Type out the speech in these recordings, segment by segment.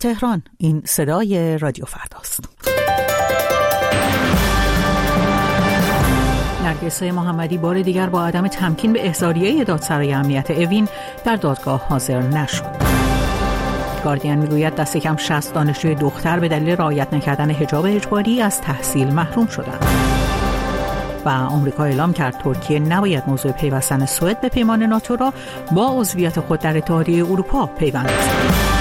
تهران، این صدای رادیو فرداست. نرگس محمدی بار دیگر با عدم تمکین به احضاریه دادسرای امنیت اوین در دادگاه حاضر نشد. گاردین میگوید دست کم 60 دانشجوی دختر به دلیل رعایت نکردن حجاب اجباری از تحصیل محروم شدند. و آمریکا اعلام کرد ترکیه نباید موضوع پیوستن سوئد به پیمان ناتو را با عضویت خود در اتحادیه اروپا پیوند بزند.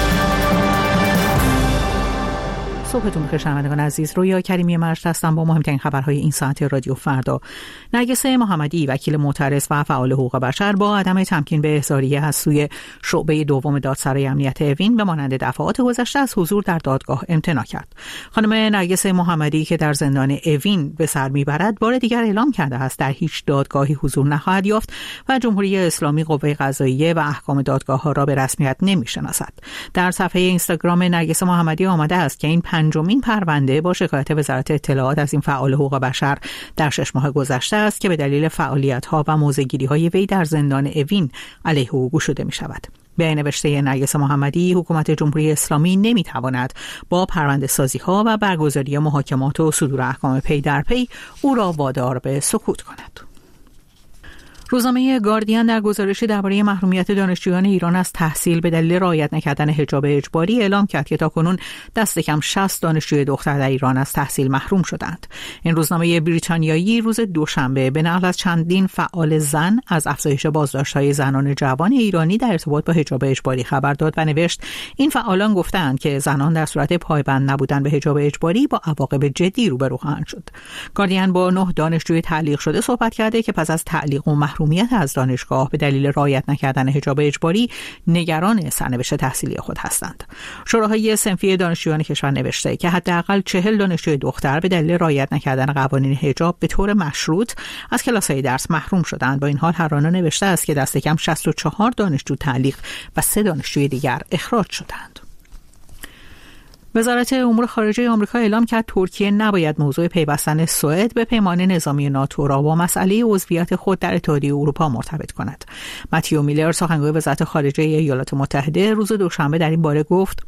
صبحتون بخیر شنوندگان عزیز، رویا کریمی مرشد هستم با مهمترین خبرهای این ساعت رادیو فردا. نرگس محمدی وکیل معترض و فعال حقوق بشر با عدم تمکین به احضاریه از سوی شعبه دوم دادسرای امنیت اوین به مانند دفعات گذشته از حضور در دادگاه امتناع کرد. خانم نرگس محمدی که در زندان اوین به سر میبرد بار دیگر اعلام کرده است در هیچ دادگاهی حضور نخواهد یافت و جمهوری اسلامی قوه قضاییه و احکام دادگاه ها را به رسمیت نمیشناسد. در صفحه اینستاگرام نرگس محمدی آمده است که این پنجمین پرونده با شکایت وزارت اطلاعات از این فعال حقوق بشر در 6 ماه گذشته است که به دلیل فعالیت‌ها و موضع‌گیری‌های وی در زندان اوین علیه او گشوده می‌شود. به نوشته نرگس محمدی، حکومت جمهوری اسلامی نمی‌تواند با پرونده سازی‌ها و برگزاری محاکمات و صدور احکام پی در پی او را وادار به سکوت کند. روزنامه گاردین در گزارشی درباره محرومیت دانشجویان ایران از تحصیل به دلیل رعایت نکردن حجاب اجباری اعلام کرد که تاکنون دست کم 60 دانشجوی دختر در ایران از تحصیل محروم شدند. این روزنامه بریتانیایی روز دوشنبه به نقل از چندین فعال زن از افزایش بازداشت‌های زنان جوان ایرانی در ارتباط با حجاب اجباری خبر داد و نوشت این فعالان گفتند که زنان در صورت پایبند نبودن به حجاب اجباری با عواقب جدی روبرو خواهند شد. گاردین با 9 دانشجوی تعلیق شده صحبت کرده که پس از تعلیق و محرومیت از دانشگاه به دلیل رعایت نکردن حجاب اجباری نگران سرنوشت تحصیلی خود هستند. شوراهای صنفی دانشجویان کشور نوشته که حداقل 40 دانشجوی دختر به دلیل رعایت نکردن قوانین حجاب به طور مشروط از کلاس‌های درس محروم شدند. با این حال هرانه نوشته است که دست کم 64 دانشجو تعلیق و 3 دانشجوی دیگر اخراج شدند. وزارت امور خارجه آمریکا اعلام کرد ترکیه نباید موضوع پیوستن سوئد به پیمان نظامی ناتو را با مسئله عضویت خود در اتحادیه اروپا مرتبط کند. متیو میلر سخنگوی وزارت خارجه ایالات متحده روز دوشنبه در این باره گفت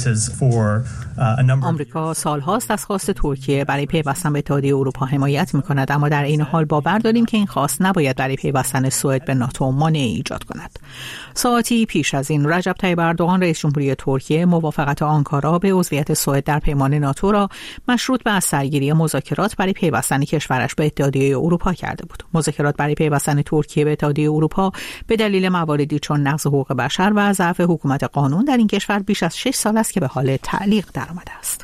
آمریکا سالهاست از خواست ترکیه برای پیوستن به اتحادیه اروپا حمایت می‌کند، اما در این حال باور داریم که این خواست نباید برای پیوستن سوئد به ناتو مانعی ایجاد کند. ساعتی پیش از این رجب طیب اردوغان رئیس جمهوری ترکیه موافقت آنکارا به عضویت سوئد در پیمان ناتو را مشروط به از سرگیری مذاکرات برای پیوستن کشورش به اتحادیه اروپا کرده بود. مذاکرات برای پیوستن ترکیه به اتحادیه اروپا به دلیل مواردی چون نقض حقوق بشر و ضعف حکومت قانون در این کشور بیش از 6 سال است که به حال تعلیق درآمده است.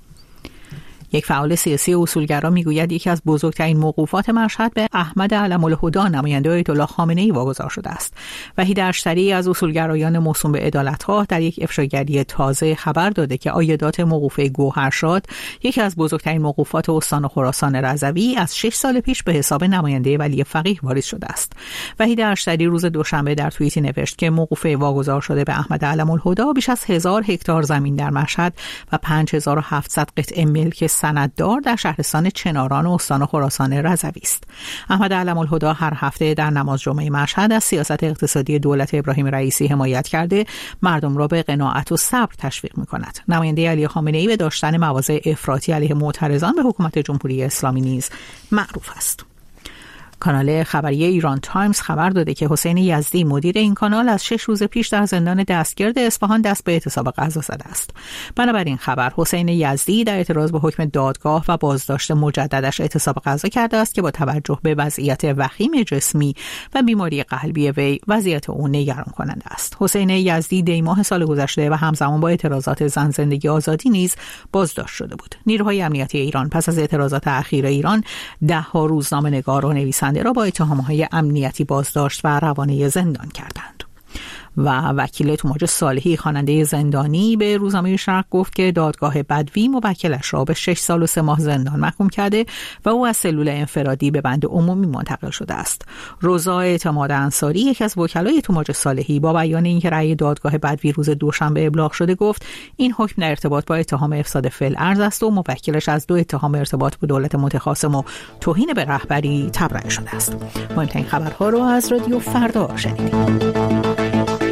یک فعال سیاسی اصولگرا میگوید یکی از بزرگترین موقوفات مشهد به احمد علم الهدی نماینده آیت الله خامنه‌ای واگذار شده است. وحید اشتری از اصولگرایان موسوم به عدالت‌خواه در یک افشاگری تازه خبر داده که عایدات موقوفه گوهرشاد، یکی از بزرگترین موقوفات استان خراسان رضوی، از 6 سال پیش به حساب نماینده ولی فقیه واریز شده است. وحید اشتری روز دوشنبه در توییتی نوشت که موقوفه واگذار شده به احمد علم الهدی بیش از 1000 هکتار زمین در مشهد و 5700 قطعه ملک سنددار در شهرستان چناران و استان خراسان رضوی است. احمد علم الهدی هر هفته در نماز جمعه مشهد از سیاست اقتصادی دولت ابراهیم رئیسی حمایت کرده مردم را به قناعت و صبر تشویق می‌کند. نماینده علی خامنه‌ای به داشتن مواضع افراطی علیه معترضان به حکومت جمهوری اسلامی نیز معروف است. کانال خبری ایران تایمز خبر داده که حسین یزدی مدیر این کانال از 6 روز پیش در زندان دستگرد اصفهان دست به اعتصاب قضا زده است. بنابراین خبر حسین یزدی در اعتراض به حکم دادگاه و بازداشت مجددش اعتصاب قضا کرده است که با توجه به وضعیت وخیم جسمی و بیماری قلبی وی وضعیت او نگران کننده است. حسین یزدی دی ماه سال گذشته و همزمان با اعتراضات زن زندگی آزادی نیز بازداشت شده بود. نیروهای امنیتی ایران پس از اعتراضات اخیر ایران 10 روزنامه‌نگار و نویسنده را با اتهام‌های امنیتی بازداشت و روانه زندان کردند. و وکیل توماج صالحی خواننده زندانی به روزنامه شرق گفت که دادگاه بدوی موکلش را به 6 سال و 3 ماه زندان محکوم کرده و او از سلول انفرادی به بند عمومی منتقل شده است. رضا اعتماد انصاری یک از وکلای توماج صالحی با بیان اینکه رأی دادگاه بدوی روز دوشنبه ابلاغ شده گفت این حکم در ارتباط با اتهام افساد فعل ارض است و موکلش از 2 اتهام ارتباط با دولت متخاصم و توهین به رهبری تبرئه شده است. مهمترین خبرها رو از رادیو فردا شنیدید.